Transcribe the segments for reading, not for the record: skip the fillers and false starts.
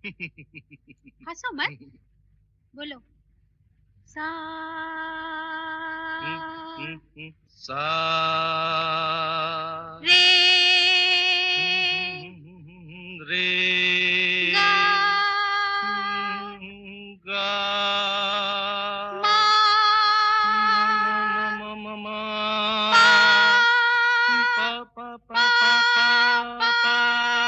हंसो मत, बोलो। सा सा रे रे गा गा मा मा मा पा पा पा पा पा पा पा पा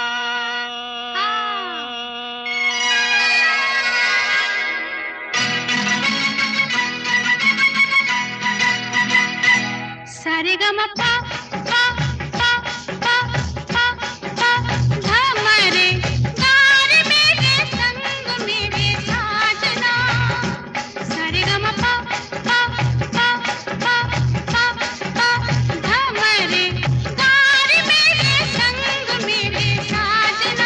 सारे गा मा पा पा पा पा पा पा धा मा रे गा रे मेरे संग मेरे साजना। सारे गा मा पा पा पा पा पा पा धा मा रे गा रे मेरे संग मेरे साजना।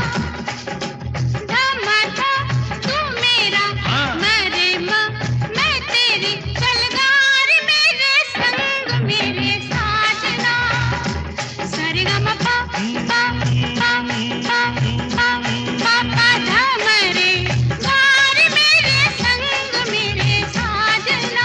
धा मा धा तू मेरा मा रे मा मैं तेरी चल गा रे मेरे संग मेरे साजना। सारे गा मा पा पा पा पा पा पा पा धा मा रे गा रे मेरे संग मेरे साजना।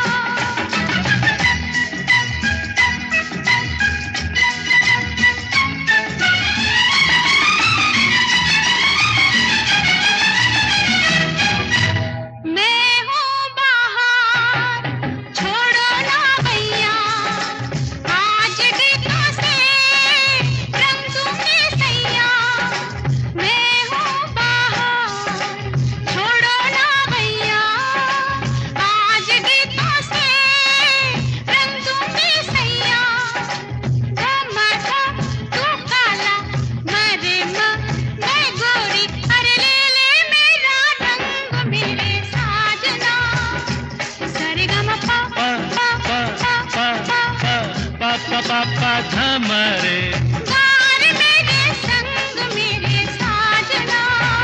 मैं हूँ बाहर छोड़ो ना भैया, आज गीतों से रंग दूंगी सैया। मैं हूँ बाहर छोड़ो ना भैया, आज गीतों से रंग दूंगी सैया। धमा धा तू काला मरे मैं गोरी अरे ले ले मेरा रंग मेरे साजना। सारे गा मा पा पा पा पा पा पा पा पा पा पा पा धा मा रे गा रे मेरे संग मेरे साजना।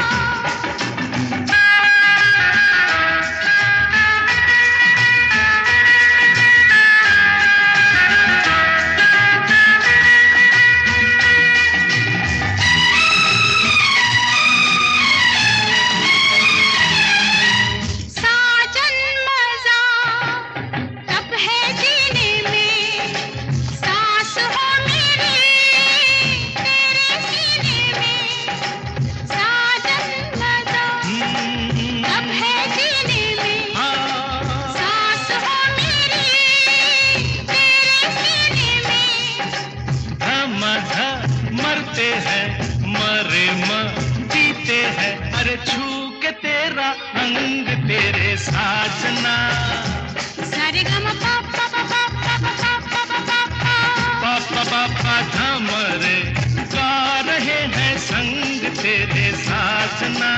साजन मजा तब है जीने में, सांस हो मेरी तेरे सीने में। साजन मजा तब है जीने में, सांस हो मेरी तेरे सीने में। धमा धा मरते हैं मरे म जीते हैं अरे छू के तेरा अंग तेरे साजना। सारे गा मा पा पा पा पा पा पा पा पा पा पा पा पा पा धा मरे गा रहे हैं संग तेरे साजना।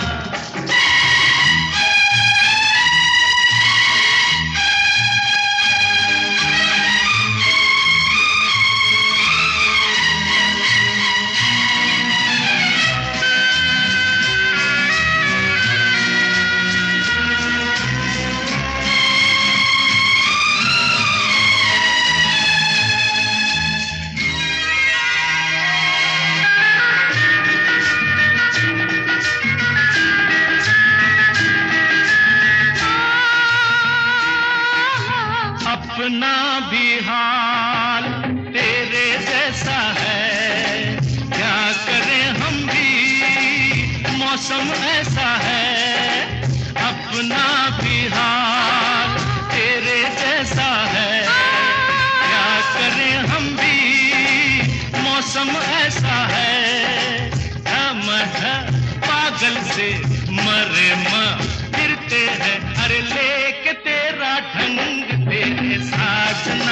अपना भी हाल तेरे जैसा है, क्या करें हम भी मौसम ऐसा है। अपना भी हाल तेरे जैसा है, क्या करें हम भी मौसम ऐसा है। धम ध पागल से मरे म फिरते हैं अरे लेके तेरा ढंग तेरे साजना।